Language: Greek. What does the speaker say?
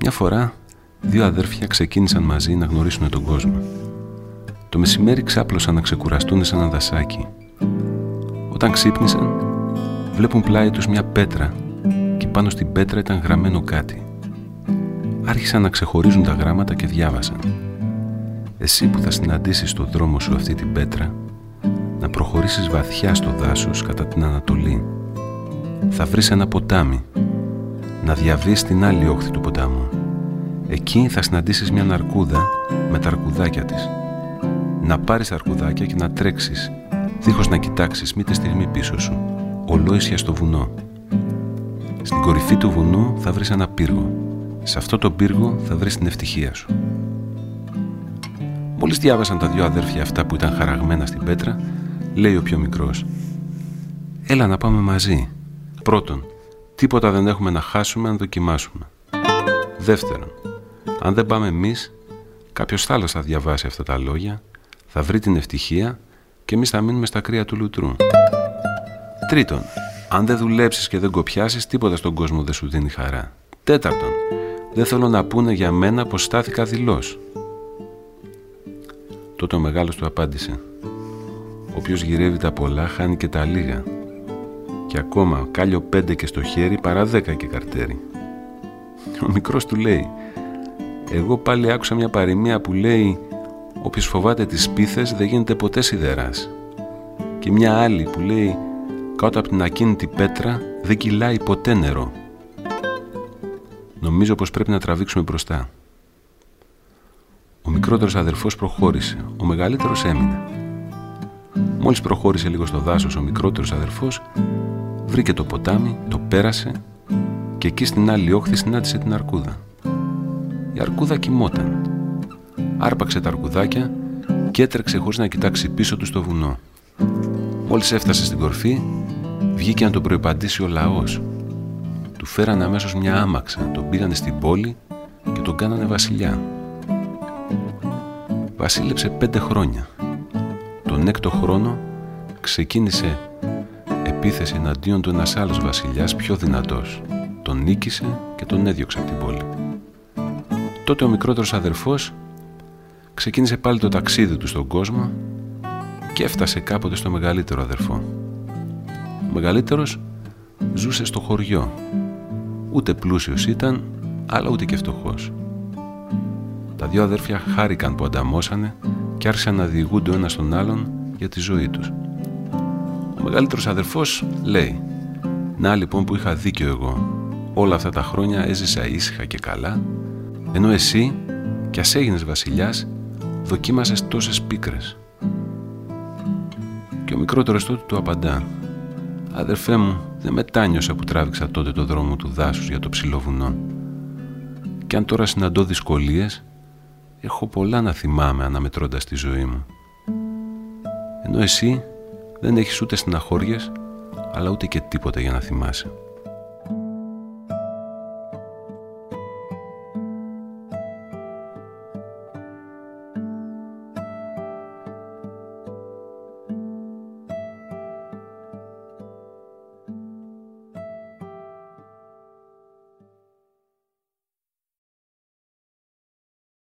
Μια φορά, δύο αδέρφια ξεκίνησαν μαζί να γνωρίσουν τον κόσμο. Το μεσημέρι ξάπλωσαν να ξεκουραστούν σε ένα δασάκι. Όταν ξύπνησαν, βλέπουν πλάι τους μια πέτρα και πάνω στην πέτρα ήταν γραμμένο κάτι. Άρχισαν να ξεχωρίζουν τα γράμματα και διάβασαν: «Εσύ που θα συναντήσεις στο δρόμο σου αυτή την πέτρα, να προχωρήσεις βαθιά στο δάσος κατά την Ανατολή. Θα βρεις ένα ποτάμι. Να διαβείς στην άλλη όχθη του ποτάμου. Εκεί θα συναντήσεις μια αρκούδα με τα αρκουδάκια της. Να πάρεις τα αρκουδάκια και να τρέξεις, δίχως να κοιτάξεις μήτε στιγμή πίσω σου, ολόησια στο βουνό. Στην κορυφή του βουνού θα βρεις ένα πύργο. Σε αυτό το πύργο θα βρεις την ευτυχία σου». Μόλις διάβασαν τα δύο αδέρφια αυτά που ήταν χαραγμένα στην πέτρα, λέει ο πιο μικρός: «Έλα να πάμε μαζί. Πρώτον, τίποτα δεν έχουμε να χάσουμε αν δοκιμάσουμε. Δεύτερον, αν δεν πάμε εμείς, κάποιος άλλος θα διαβάσει αυτά τα λόγια, θα βρει την ευτυχία και εμείς θα μείνουμε στα κρύα του λουτρού. Τρίτον, αν δεν δουλέψεις και δεν κοπιάσεις, τίποτα στον κόσμο δεν σου δίνει χαρά. Τέταρτον, δεν θέλω να πούνε για μένα πως στάθηκα δειλός». Τότε ο μεγάλος του απάντησε: «Όποιος γυρεύει τα πολλά χάνει και τα λίγα. Και ακόμα κάλιο 5 και στο χέρι παρά 10 και καρτέρι». Ο μικρός του λέει: «Εγώ πάλι άκουσα μια παροιμία που λέει: όποιος φοβάται τις πίθες δεν γίνεται ποτέ σιδεράς. Και μια άλλη που λέει: κάτω από την ακίνητη πέτρα δεν κυλάει ποτέ νερό. Νομίζω πως πρέπει να τραβήξουμε μπροστά». Ο μικρότερος αδερφός προχώρησε, ο μεγαλύτερος έμεινε. Μόλις προχώρησε λίγο στο δάσος, ο μικρότερος αδερφός βρήκε το ποτάμι, το πέρασε και εκεί στην άλλη όχθη συνάντησε την αρκούδα. Η αρκούδα κοιμόταν. Άρπαξε τα αρκουδάκια και έτρεξε χωρίς να κοιτάξει πίσω του στο βουνό. Μόλις έφτασε στην κορφή, βγήκε να τον προϋπαντήσει ο λαός. Του φέρανε αμέσως μια άμαξα, τον πήγανε στην πόλη και τον κάνανε βασιλιά. Βασίλεψε 5 χρόνια. Τον 6ο χρόνο ξεκίνησε επίθεση εναντίον του ένας άλλος βασιλιάς πιο δυνατός. Τον νίκησε και τον έδιωξε από την πόλη. Τότε ο μικρότερος αδερφός ξεκίνησε πάλι το ταξίδι του στον κόσμο και έφτασε κάποτε στο μεγαλύτερο αδερφό. Ο μεγαλύτερος ζούσε στο χωριό. Ούτε πλούσιος ήταν, αλλά ούτε και φτωχός. Τα δύο αδέρφια χάρηκαν που ανταμώσανε και άρχισαν να διηγούνται ο ένας τον άλλον για τη ζωή τους. Ο μεγαλύτερος αδερφός λέει: «Να λοιπόν που είχα δίκιο εγώ. Όλα αυτά τα χρόνια έζησα ήσυχα και καλά, ενώ εσύ, κι ας έγινες βασιλιάς, δοκίμασες τόσες πίκρες». Και ο μικρότερος τότε του απαντά: «Αδερφέ μου, δεν μετάνιωσα που τράβηξα τότε το δρόμο του δάσους για το ψηλό βουνό. Κι αν τώρα συναντώ δυσκολίες, έχω πολλά να θυμάμαι αναμετρώντας τη ζωή μου. Ενώ εσύ δεν έχεις ούτε στεναχώριες, αλλά ούτε και τίποτα για να θυμάσαι».